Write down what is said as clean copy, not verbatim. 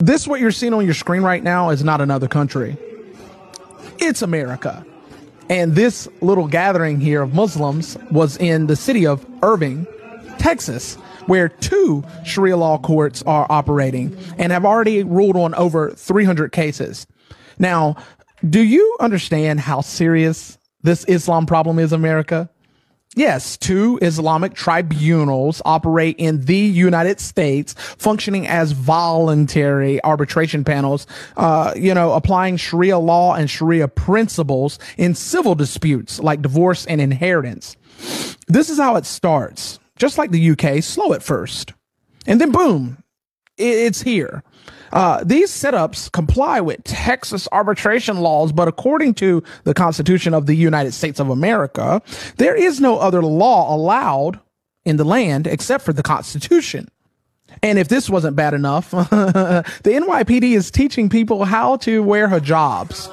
This, what you're seeing on your screen right now, is not another country. It's America. And this little gathering here of Muslims was in the city of Irving, Texas, where 2 Sharia law courts are operating and have already ruled on over 300 cases. Now, do you understand how serious this Islam problem is, America? Yes, 2 Islamic tribunals operate in the United States, functioning as voluntary arbitration panels, applying Sharia law and Sharia principles in civil disputes like divorce and inheritance. This is how it starts. Just like the UK, slow at first. And then boom, it's here. These setups comply with Texas arbitration laws, but according to the Constitution of the United States of America, there is no other law allowed in the land except for the Constitution. And if this wasn't bad enough, the NYPD is teaching people how to wear hijabs.